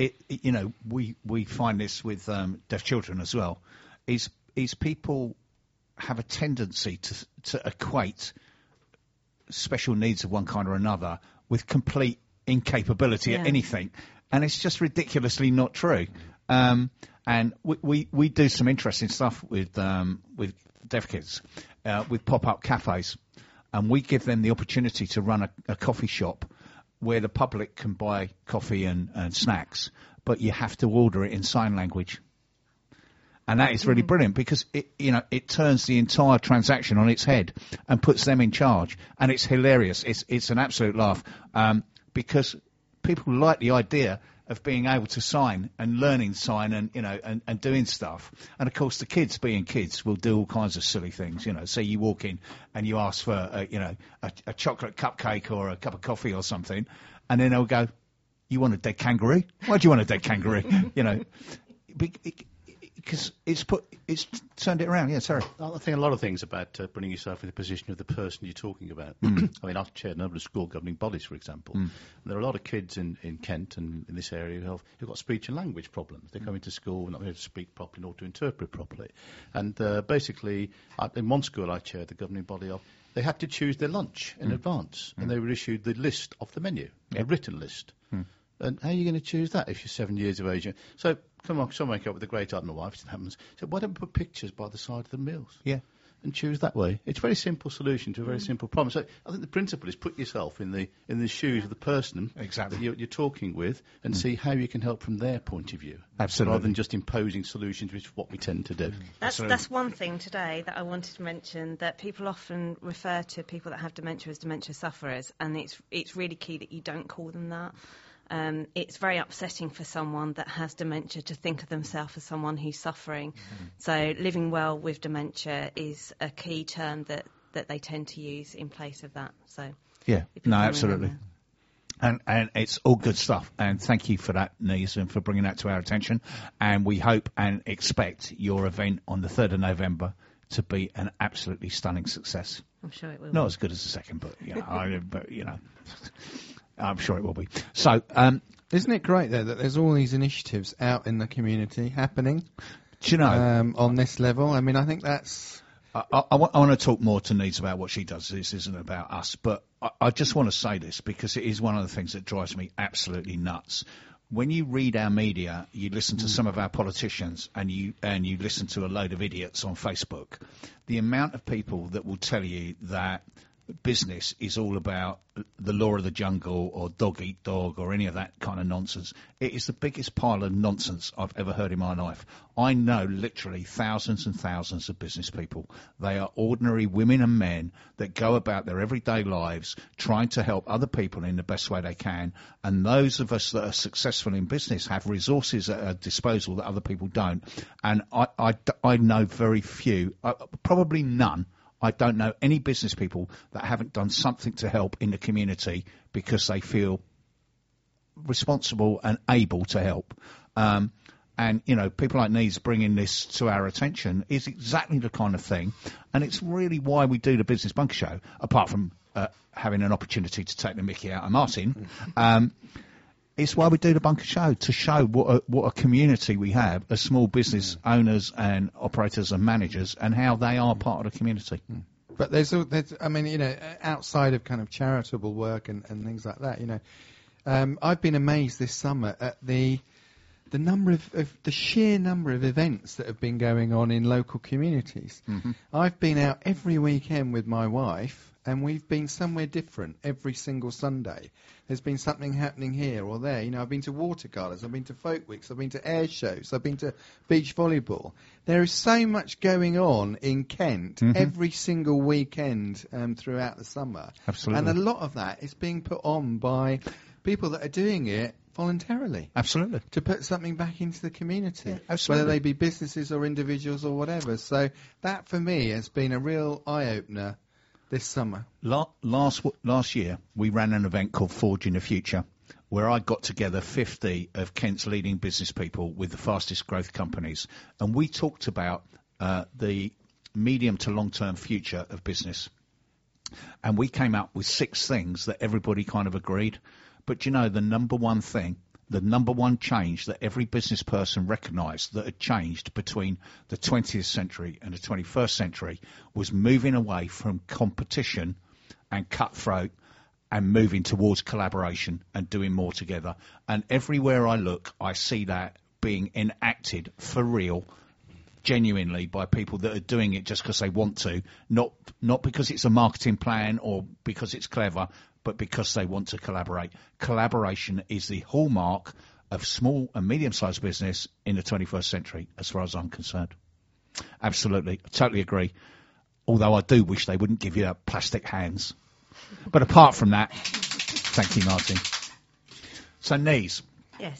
we find this with deaf children as well, is people have a tendency to equate special needs of one kind or another with complete incapability at anything, and it's just ridiculously not true. And we do some interesting stuff with deaf kids, with pop-up cafes, and we give them the opportunity to run a coffee shop where the public can buy coffee and snacks, but you have to order it in sign language. And that is really brilliant because it turns the entire transaction on its head and puts them in charge. And it's hilarious. It's an absolute laugh because people like the idea of being able to sign and learning sign and doing stuff. And of course, the kids, being kids, will do all kinds of silly things. Say you walk in and you ask for a chocolate cupcake or a cup of coffee or something, and then they'll go, "You want a dead kangaroo? Why do you want a dead kangaroo?" Because it's turned it around. Yeah, sorry. I think a lot of things about putting yourself in the position of the person you're talking about. I mean, I've chaired a number of school governing bodies, for example. And there are a lot of kids in Kent and in this area who've got speech and language problems. They come into school not able to speak properly nor to interpret properly. And basically, in one school I chaired the governing body of, they had to choose their lunch in advance, and they were issued the list of the menu, a written list. And how are you going to choose that if you're 7 years of age? So, come on, someone came up with a great idea, my wife, it happens. So why don't we put pictures by the side of the meals? Yeah. And choose that way. It's a very simple solution to a very simple problem. So I think the principle is put yourself in the shoes of the person that you're talking with and see how you can help from their point of view. Absolutely. Rather than just imposing solutions, which is what we tend to do. That's one thing today that I wanted to mention, that people often refer to people that have dementia as dementia sufferers, and it's really key that you don't call them that. It's very upsetting for someone that has dementia to think of themselves as someone who's suffering. So living well with dementia is a key term that they tend to use in place of that. So yeah, no, absolutely. And it's all good stuff. And thank you for that, Nise, and for bringing that to our attention. And we hope and expect your event on the 3rd of November to be an absolutely stunning success. I'm sure it will. Not as good as the second, but I'm sure it will be. So, isn't it great though that there's all these initiatives out in the community happening? Do you know, on this level? I mean, I think that's. I want to talk more to Needs about what she does. This isn't about us, but I just want to say this because it is one of the things that drives me absolutely nuts. When you read our media, you listen to some of our politicians, and you listen to a load of idiots on Facebook. The amount of people that will tell you that business is all about the law of the jungle or dog eat dog or any of that kind of nonsense. It is the biggest pile of nonsense I've ever heard in my life. I know literally thousands and thousands of business people. They are ordinary women and men that go about their everyday lives trying to help other people in the best way they can. And those of us that are successful in business have resources at our disposal that other people don't. And I know very few, probably none. I don't know any business people that haven't done something to help in the community because they feel responsible and able to help. And, you know, people like Needs bringing this to our attention is exactly the kind of thing. And it's really why we do the Business Bunker Show, apart from having an opportunity to take the mickey out of Martin. It's why we do the Bunker Show, to show what a community we have as small business owners and operators and managers, and how they are part of the community. But there's I mean, you know, outside of kind of charitable work and things like that, you know, I've been amazed this summer at the number of the sheer number of events that have been going on in local communities. I've been out every weekend with my wife, and we've been somewhere different every single Sunday. There's been something happening here or there. You know, I've been to water colours, I've been to folk weeks, I've been to air shows, I've been to beach volleyball. There is so much going on in Kent every single weekend throughout the summer. Absolutely. And a lot of that is being put on by people that are doing it voluntarily. Absolutely. To put something back into the community. Yeah, absolutely. Whether they be businesses or individuals or whatever. So that, for me, has been a real eye-opener this summer. Last year, we ran an event called Forging the Future, where I got together 50 of Kent's leading business people with the fastest growth companies. And we talked about the medium to long-term future of business. And we came up with 6 things that everybody kind of agreed. But, you know, the number one thing, the number one change that every business person recognised that had changed between the 20th century and the 21st century was moving away from competition and cutthroat and moving towards collaboration and doing more together. And everywhere I look, I see that being enacted for real, genuinely, by people that are doing it just because they want to, not because it's a marketing plan or because it's clever, but because they want to collaborate. Collaboration is the hallmark of small and medium-sized business in the 21st century, as far as I'm concerned. Absolutely. I totally agree. Although I do wish they wouldn't give you plastic hands. But apart from that, thank you, Martin. So, Nese. Yes.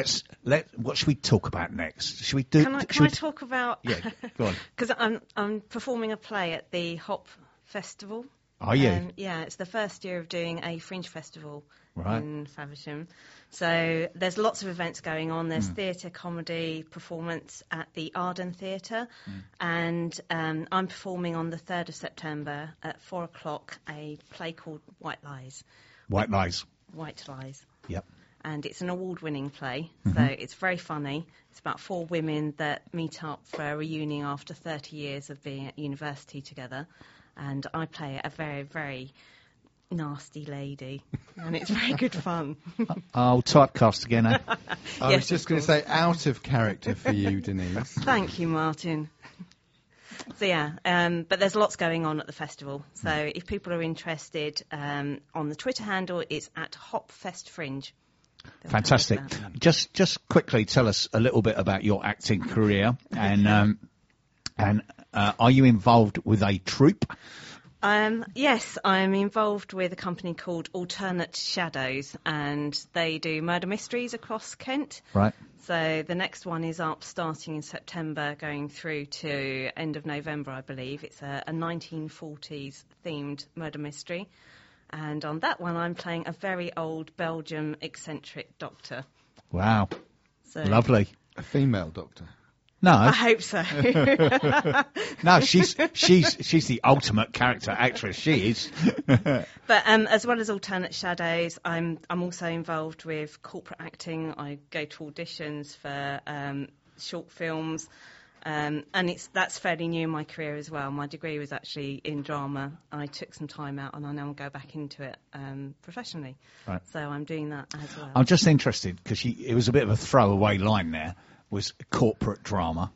What should we talk about next? Should we do? Can I talk about? Yeah, go on. Because I'm performing a play at the Hop Festival. Are you? Yeah, it's the first year of doing a fringe festival in Faversham. So there's lots of events going on. There's theatre, comedy, performance at the Arden Theatre. And I'm performing on the 3rd of September at 4 o'clock a play called White Lies. White Lies. White Lies. Yep. And it's an award-winning play, so it's very funny. It's about 4 women that meet up for a reunion after 30 years of being at university together. And I play a very, very nasty lady, and it's very good fun. Oh, typecast again, eh? I was just going to say, out of character for you, Denise. Thank you, Martin. So, yeah, but there's lots going on at the festival. So if people are interested, on the Twitter handle, it's at HopFestFringe. Fantastic. Just quickly tell us a little bit about your acting career, and are you involved with a troupe? Yes, I'm involved with a company called Alternate Shadows, and they do murder mysteries across Kent. Right. So the next one is up starting in September, going through to end of November, I believe. It's a 1940s themed murder mystery. And on that one, I'm playing a very old Belgian eccentric doctor. Wow. So, lovely. A female doctor? No. I hope so. No, she's the ultimate character actress. She is. But as well as alternate shadows, I'm also involved with corporate acting. I go to auditions for short films, and that's fairly new in my career as well. My degree was actually in drama. I took some time out, and I now go back into it professionally. Right. So I'm doing that as well. I'm just interested because it was a bit of a throwaway line there. Was corporate drama.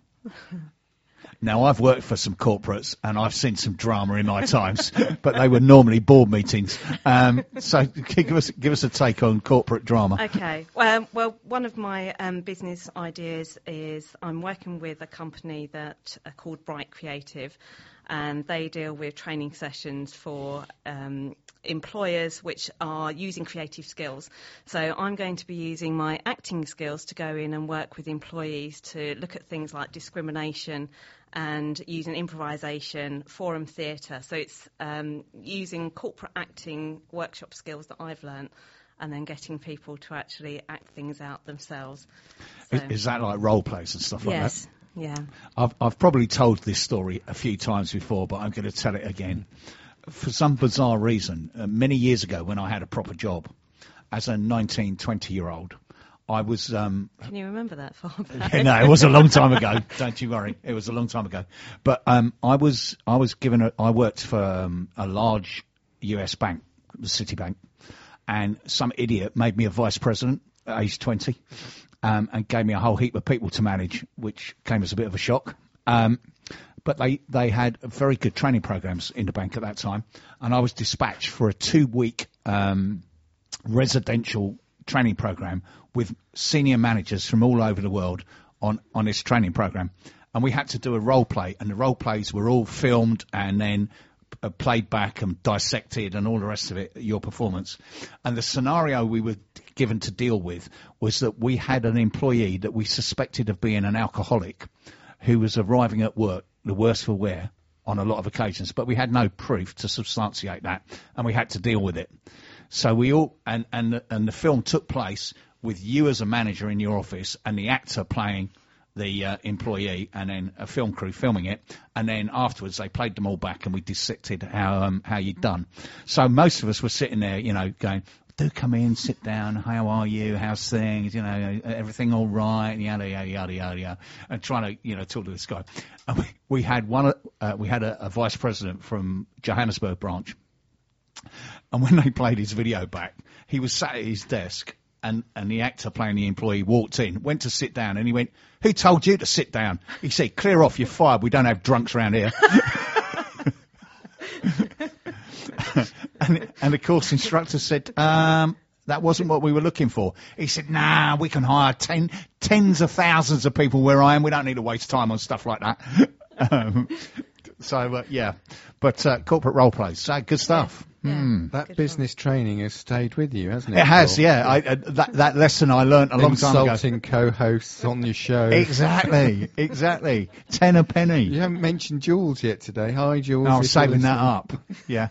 Now, I've worked for some corporates and I've seen some drama in my times, but they were normally board meetings. So give us a take on corporate drama. Okay. Well, one of my business ideas is I'm working with a company that are called Bright Creative, and they deal with training sessions for employers which are using creative skills. So I'm going to be using my acting skills to go in and work with employees to look at things like discrimination and using improvisation, forum theatre. So it's using corporate acting workshop skills that I've learnt and then getting people to actually act things out themselves. So, Is that like role plays and stuff like that? yes, yeah. I've probably told this story a few times before, but I'm going to tell it again. For some bizarre reason, many years ago when I had a proper job, as a 19, 20-year-old, I was... Can you remember that far back? Yeah, no, it was a long time ago. Don't you worry. It was a long time ago. But I worked for a large US bank, the Citibank, and some idiot made me a vice president at age 20 and gave me a whole heap of people to manage, which came as a bit of a shock. But they had very good training programs in the bank at that time, and I was dispatched for a 2-week residential training program with senior managers from all over the world on this training program. And we had to do a role play, and the role plays were all filmed and then played back and dissected and all the rest of it, your performance. And the scenario we were given to deal with was that we had an employee that we suspected of being an alcoholic who was arriving at work the worse for wear on a lot of occasions, but we had no proof to substantiate that, and we had to deal with it. So we all and the film took place with you as a manager in your office and the actor playing the employee, and then a film crew filming it, and then afterwards they played them all back and we dissected how you'd done. So most of us were sitting there, going, do come in, sit down, how are you, how's things, everything all right, yada, yada, yada, yada, and trying to, talk to this guy. And we had a vice president from Johannesburg branch, and when they played his video back, he was sat at his desk, and the actor playing the employee walked in, went to sit down, and he went, who told you to sit down? He said, clear off, you're fired, we don't have drunks around here. And the course instructor said, that wasn't what we were looking for. He said, nah, we can hire tens of thousands of people where I am. We don't need to waste time on stuff like that. Yeah. But corporate role plays, good stuff. Yeah, that business training has stayed with you, hasn't it? It has, yeah. That lesson I learnt a long time ago. Insulting co-hosts on your show. Exactly. 10 a penny. You haven't mentioned Jules yet today. Hi, Jules. No, I'm saving that up. Yeah.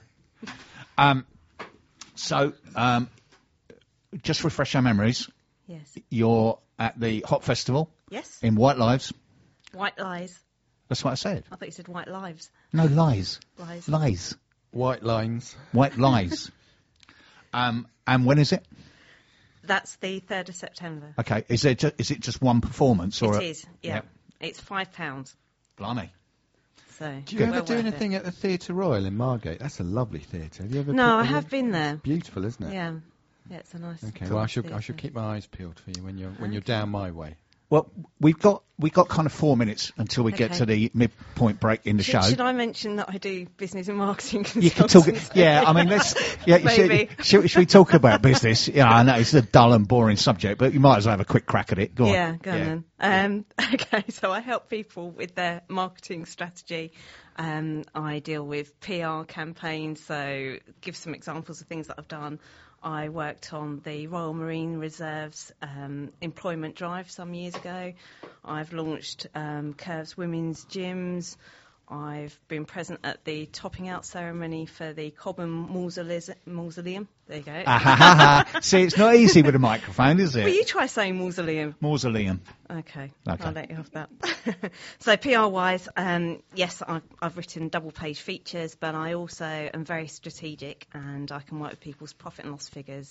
Just refresh our memories. Yes. You're at the Hot Festival. Yes. In White Lives. White Lies. That's what I said. I thought you said White Lives. No, lies. Lies. White lines. White Lies. And when is it? That's the 3rd of September. Okay. Is it just one performance? Or It is, yeah. Yep. It's £5. Blimey. So do you ever do anything at the Theatre Royal in Margate? That's a lovely theatre. Have you ever? No, I have been there. It's beautiful, isn't it? Yeah. Yeah, it's a nice. Okay, well, I should keep my eyes peeled for you when you're down my way. Well, we've got kind of 4 minutes until we get to the midpoint break in the show. Should I mention that I do business and marketing consultancy? You can talk. Yeah, I mean, should we talk about business? Yeah, I know it's a dull and boring subject, but you might as well have a quick crack at it. Go on. Yeah, go on then. Okay, so I help people with their marketing strategy. I deal with PR campaigns, so give some examples of things that I've done. I worked on the Royal Marine Reserve's employment drive some years ago. I've launched Curves Women's Gyms. I've been present at the topping out ceremony for the Cobham Mausoleum. There you go. See, it's not easy with a microphone, is it? Will you try saying mausoleum? Mausoleum. Okay, I'll let you have that. So PR-wise, yes, I've written double-page features, but I also am very strategic, and I can work with people's profit and loss figures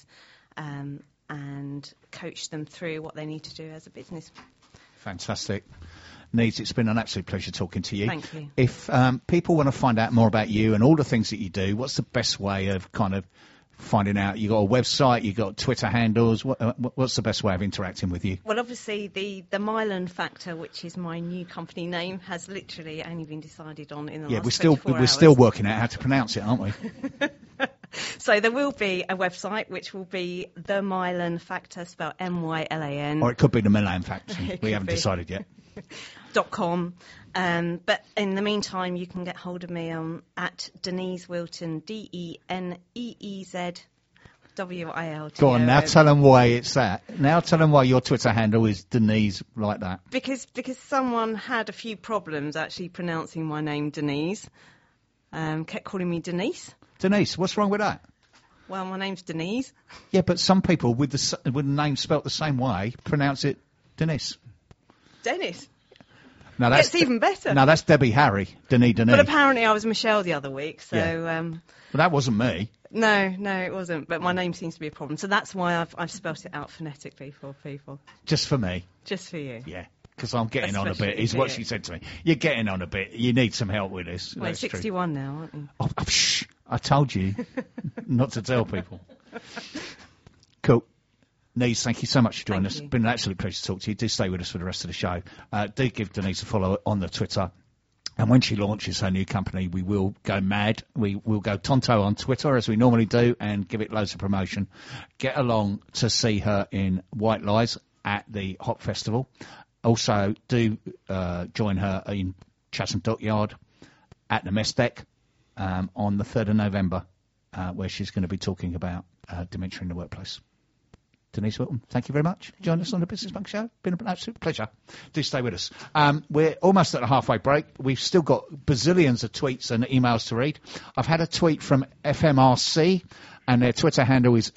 and coach them through what they need to do as a business. Fantastic. Needs, it's been an absolute pleasure talking to you. Thank you. If people want to find out more about you and all the things that you do, what's the best way of kind of finding out? You got a website, you got Twitter handles. What's the best way of interacting with you? Well, obviously the Mylan Factor, which is my new company name, has literally only been decided on in the last 24 hours. We're still working out how to pronounce it, aren't we? So there will be a website which will be the Mylan Factor, spelled MYLAN. Or it could be the Milan Factor. We haven't decided yet. .com. But in the meantime, you can get hold of me at Denise Wilton, DENEEZ WILTON. Go on, now tell them why it's that. Now tell them why your Twitter handle is Denise like that. Because someone had a few problems actually pronouncing my name Denise. Kept calling me Denise. Denise, what's wrong with that? Well, my name's Denise. Yeah, but some people with the name spelt the same way pronounce it Denise. Dennis. No, that's even better. No, that's Debbie Harry. Denise. But apparently I was Michelle the other week, so... Yeah. Well, that wasn't me. No, it wasn't. But my name seems to be a problem. So that's why I've spelt it out phonetically for people. Just for me? Just for you. Yeah, because I'm getting on a bit, is what she said to me. You're getting on a bit. You need some help with this. Well, you're 61 now, aren't you? Oh, shh. I told you not to tell people. Cool. Denise, thank you so much for joining us. It's been an absolute pleasure to talk to you. Do stay with us for the rest of the show. Do give Denise a follow on the Twitter. And when she launches her new company, we will go mad. We will go tonto on Twitter, as we normally do, and give it loads of promotion. Get along to see her in White Lies at the Hop Festival. Also, do join her in Chatham Dockyard at the Mess Deck on the 3rd of November, where she's going to be talking about dementia in the workplace. Denise Wilton, thank you very much for joining us on the Business Bunk Show. Been an absolute pleasure. Do stay with us. We're almost at the halfway break. We've still got bazillions of tweets and emails to read. I've had a tweet from FMRC, and their Twitter handle is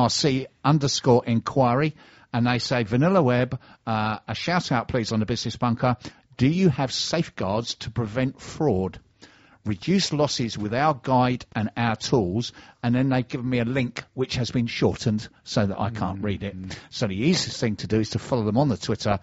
FMRC_inquiry, and they say, Vanilla Web, a shout out please on the Business Bunker. Do you have safeguards to prevent fraud? Reduce losses with our guide and our tools, and then they've given me a link which has been shortened so that I can't read it. So the easiest thing to do is to follow them on the Twitter,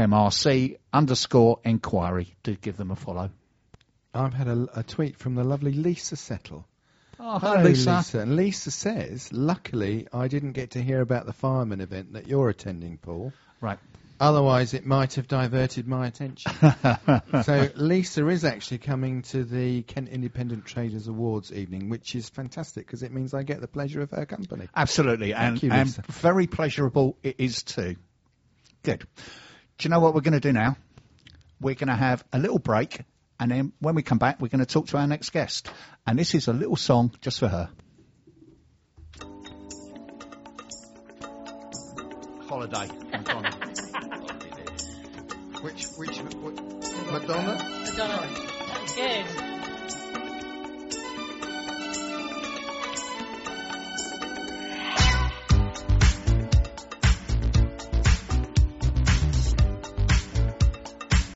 FMRC_inquiry. Do give them a follow. I've had a tweet from the lovely Lisa Settle. Oh, hello, Lisa. And Lisa says, luckily I didn't get to hear about the fireman event that you're attending, Paul. Right. Otherwise, it might have diverted my attention. So Lisa is actually coming to the Kent Independent Traders Awards evening, which is fantastic because it means I get the pleasure of her company. Absolutely. Thank you, Lisa. And very pleasurable it is too. Good. Do you know what we're going to do now? We're going to have a little break, and then when we come back, we're going to talk to our next guest. And this is a little song just for her. Holiday. Which Madonna? Madonna. Good.